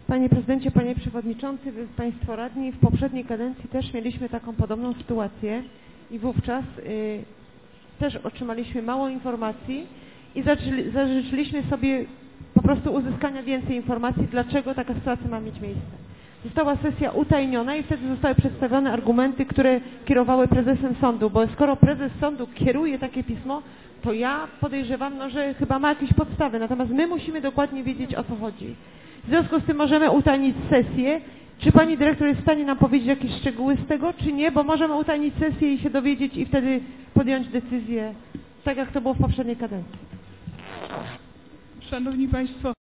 Panie Prezydencie, Panie Przewodniczący, Państwo Radni, w poprzedniej kadencji też mieliśmy taką podobną sytuację i wówczas też otrzymaliśmy mało informacji i zażyczyliśmy sobie po prostu uzyskania więcej informacji, dlaczego taka sytuacja ma mieć miejsce. Została sesja utajniona i wtedy zostały przedstawione argumenty, które kierowały prezesem sądu, bo skoro prezes sądu kieruje takie pismo, to ja podejrzewam, że chyba ma jakieś podstawy, natomiast my musimy dokładnie wiedzieć, o co chodzi. W związku z tym możemy utajnić sesję. Czy pani dyrektor jest w stanie nam powiedzieć jakieś szczegóły z tego, czy nie? Bo możemy utajnić sesję i się dowiedzieć i wtedy podjąć decyzję, tak jak to było w poprzedniej kadencji. Szanowni Państwo.